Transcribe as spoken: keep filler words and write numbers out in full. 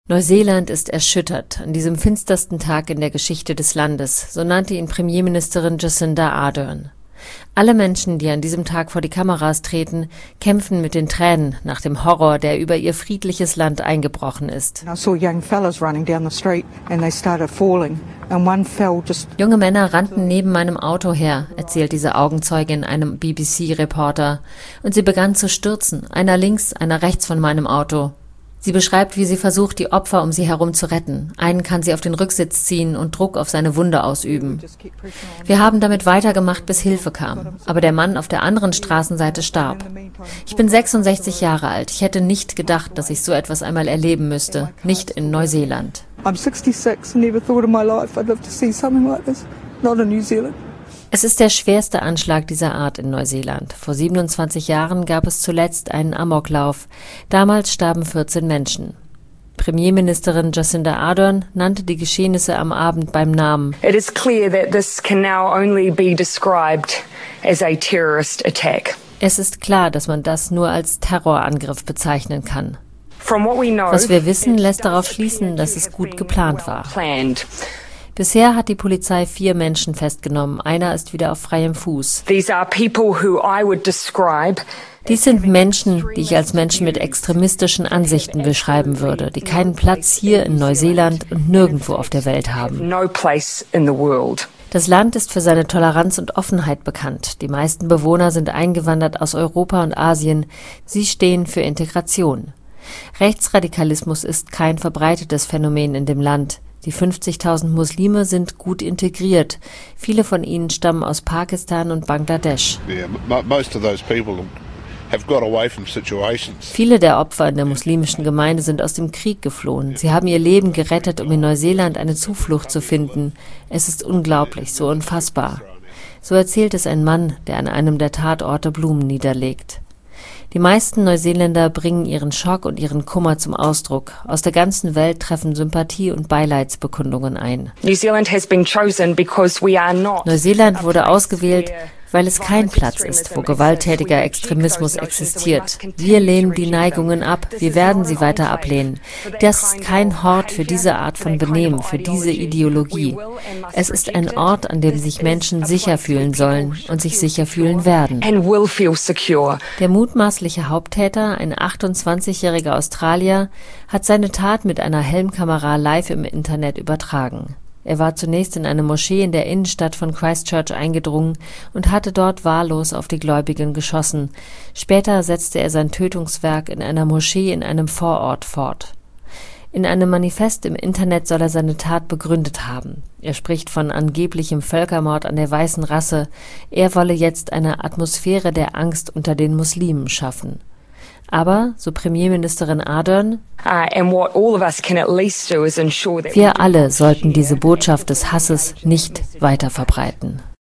Neuseeland ist erschüttert an diesem finstersten Tag in der Geschichte des Landes, so nannte ihn Premierministerin Jacinda Ardern. Alle Menschen, die an diesem Tag vor die Kameras treten, kämpfen mit den Tränen nach dem Horror, der über ihr friedliches Land eingebrochen ist. Junge Männer rannten neben meinem Auto her, erzählt diese Augenzeugin einem B B C-Reporter, und sie begann zu stürzen, einer links, einer rechts von meinem Auto. Sie beschreibt, wie sie versucht, die Opfer um sie herum zu retten. Einen kann sie auf den Rücksitz ziehen und Druck auf seine Wunde ausüben. Wir haben damit weitergemacht, bis Hilfe kam. Aber der Mann auf der anderen Straßenseite starb. Ich bin sechsundsechzig Jahre alt. Ich hätte nicht gedacht, dass ich so etwas einmal erleben müsste. Nicht in Neuseeland. I'm sixty-six and never thought in my life I'd live to see something like this. Not in New Zealand. Es ist der schwerste Anschlag dieser Art in Neuseeland. Vor siebenundzwanzig Jahren gab es zuletzt einen Amoklauf. Damals starben vierzehn Menschen. Premierministerin Jacinda Ardern nannte die Geschehnisse am Abend beim Namen. It is clear that this can now only be described as a terrorist attack. Es ist klar, dass man das nur als Terrorangriff bezeichnen kann. Was wir wissen, lässt darauf schließen, dass es gut geplant war. Bisher hat die Polizei vier Menschen festgenommen. Einer ist wieder auf freiem Fuß. Dies sind Menschen, die ich als Menschen mit extremistischen Ansichten beschreiben würde, die keinen Platz hier in Neuseeland und nirgendwo auf der Welt haben. Das Land ist für seine Toleranz und Offenheit bekannt. Die meisten Bewohner sind eingewandert aus Europa und Asien. Sie stehen für Integration. Rechtsradikalismus ist kein verbreitetes Phänomen in dem Land. Die fünfzigtausend Muslime sind gut integriert. Viele von ihnen stammen aus Pakistan und Bangladesch. Viele der Opfer in der muslimischen Gemeinde sind aus dem Krieg geflohen. Sie haben ihr Leben gerettet, um in Neuseeland eine Zuflucht zu finden. Es ist unglaublich, so unfassbar. So erzählt es ein Mann, der an einem der Tatorte Blumen niederlegt. Die meisten Neuseeländer bringen ihren Schock und ihren Kummer zum Ausdruck. Aus der ganzen Welt treffen Sympathie- und Beileidsbekundungen ein. Neuseeland wurde ausgewählt, weil es kein Platz ist, wo gewalttätiger Extremismus existiert. Wir lehnen die Neigungen ab, wir werden sie weiter ablehnen. Das ist kein Hort für diese Art von Benehmen, für diese Ideologie. Es ist ein Ort, an dem sich Menschen sicher fühlen sollen und sich sicher fühlen werden. Der mutmaßliche Haupttäter, ein achtundzwanzigjähriger Australier, hat seine Tat mit einer Helmkamera live im Internet übertragen. Er war zunächst in eine Moschee in der Innenstadt von Christchurch eingedrungen und hatte dort wahllos auf die Gläubigen geschossen. Später setzte er sein Tötungswerk in einer Moschee in einem Vorort fort. In einem Manifest im Internet soll er seine Tat begründet haben. Er spricht von angeblichem Völkermord an der weißen Rasse. Er wolle jetzt eine Atmosphäre der Angst unter den Muslimen schaffen. Aber, so Premierministerin Ardern, wir alle sollten diese Botschaft des Hasses nicht weiter verbreiten.